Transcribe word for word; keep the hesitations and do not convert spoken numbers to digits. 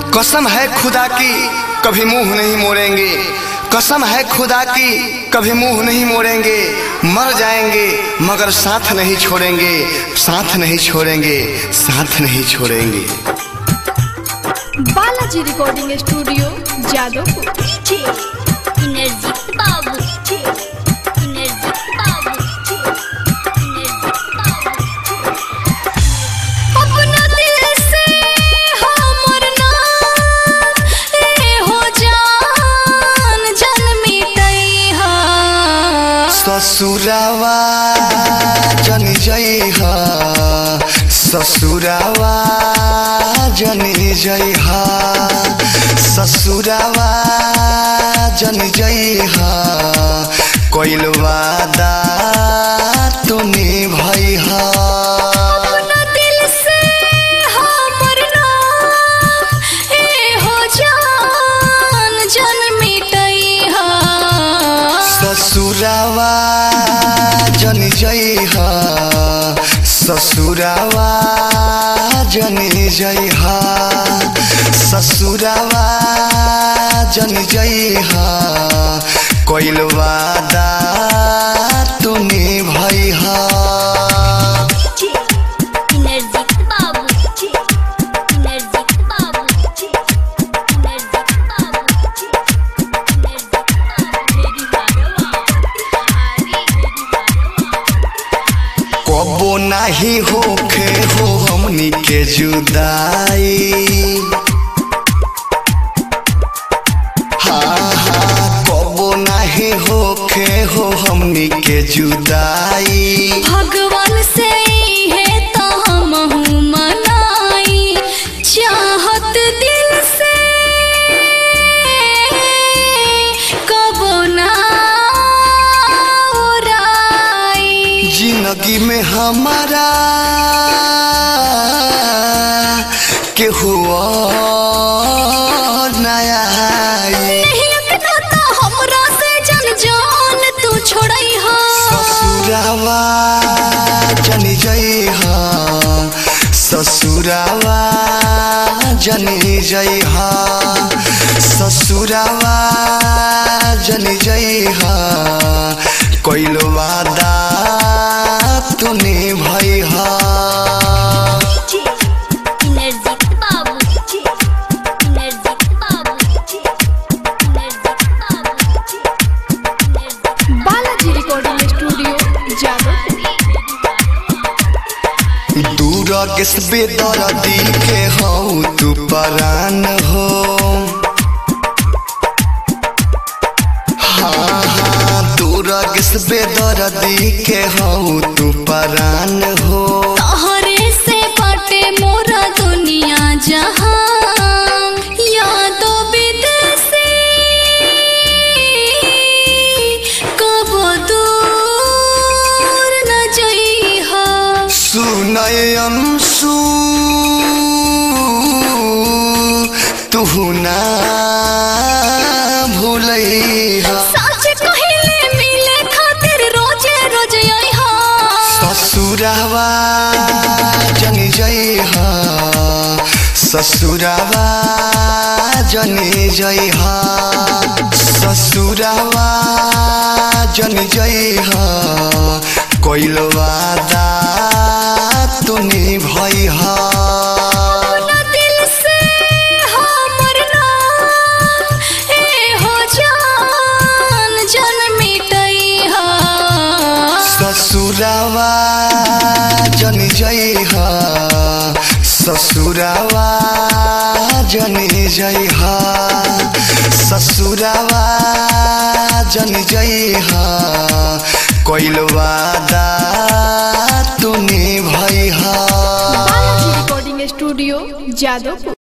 कसम है खुदा की कभी मुंह नहीं मोड़ेंगे, कसम है खुदा की कभी मुंह नहीं मोड़ेंगे। मर जाएंगे मगर साथ नहीं छोड़ेंगे, साथ नहीं छोड़ेंगे, साथ नहीं छोड़ेंगे। Balaji recording studio Jadavpur. Energy बाबू, इनर्जी बाबू, इनर्जी बाबू। अपना दिल से हमर नाम ए हो जान जन मिटई हा। ससुरावा जन जई हा, ससुरावा जन जई हा, ससुरावा जन जई हा। कोइल वादा तो निभाई हा। अपना दिल से हमर नाम ए हो जान जन मिटई हा। ससुरावा जन जई हा, ससुरावा जन जई हा, ससुरावा जन जई हा। कोइल वादा तू निभाई हा। इनर्जी बाबू, इनर्जी बाबू, इनर्जी बाबू, इनर्जी कबो नाही होखे हो हमनी के जुदाई। हाँ हाँ कबो नाही होखे हो हमनी के जुदाई। भगवान से है तो हमहू मनाई, चाहत दिल से कबो ना उड़ाई। जिंदगी में हमारा केहू और नया नहीं अपना तो हमरा से जन जान तू छोड़ई हा। ससुरावा जन जई हा, ससुरावा जन जई हा, ससुरावा जन जई हा। कोइल वादा तू निभाई हा। इनर्जी बाबू, इनर्जी बाबू, इनर्जी बाबू। Balaji recording studio Jadavpur. दूर किस बेदर्दी के हो तू परान हो। हाँ हाँ दूर किस बेदर्दी के हो तू परान हो। तोहरे से बाटे मोरा दुनिया जहां, यादों विदेशी कबो दूर न जइहा। सुनय अंशु तू ना भूलैहा। सच कहिले मिले खातिर रोजे रोज आइहा। ससुरावा जन जई हा, ससुरावा जन जई हा, ससुरावा जन जई हा। कोइल वादा तू निभाई हा। अपना दिल से हमर नाम ए हो जान जन मिटई हा। ससुरावा जन जई हा, ससुरावा जन जई हा, ससुरावा जन जई हा। कोइल वादा तू निभाई हा। Balaji recording studio Jadavpur.